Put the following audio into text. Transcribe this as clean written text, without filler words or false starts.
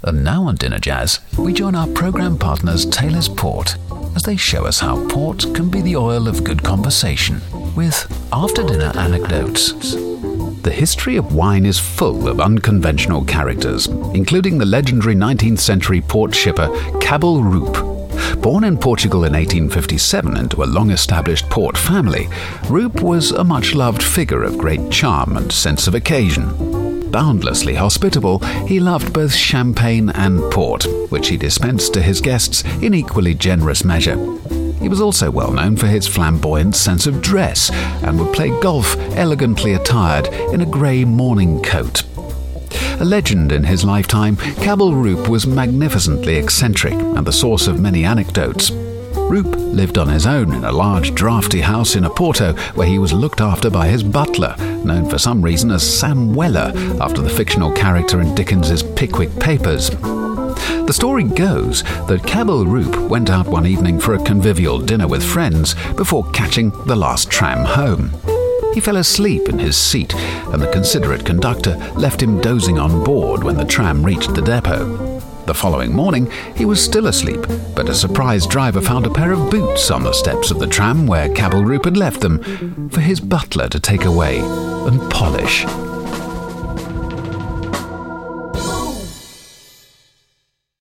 And now on Dinner Jazz, we join our programme partners Taylor's Port as they show us how port can be the oil of good conversation with after-dinner anecdotes. The history of wine is full of unconventional characters, including the legendary 19th century port shipper Cabell Roup. Born in Portugal in 1857 into a long-established port family, Roup was a much-loved figure of great charm and sense of occasion. Boundlessly hospitable, he loved both champagne and port, which he dispensed to his guests in equally generous measure. He was also well known for his flamboyant sense of dress and would play golf elegantly attired in a grey morning coat. A legend in his lifetime, Cabell Roup was magnificently eccentric and the source of many anecdotes. Roup lived on his own in a large draughty house in Oporto, where he was looked after by his butler, known for some reason as Sam Weller, after the fictional character in Dickens's Pickwick Papers. The story goes that Cabell Roup went out one evening for a convivial dinner with friends before catching the last tram home. He fell asleep in his seat, and the considerate conductor left him dozing on board when the tram reached the depot. The following morning, he was still asleep, but a surprised driver found a pair of boots on the steps of the tram where Cabell Roup had left them for his butler to take away and polish.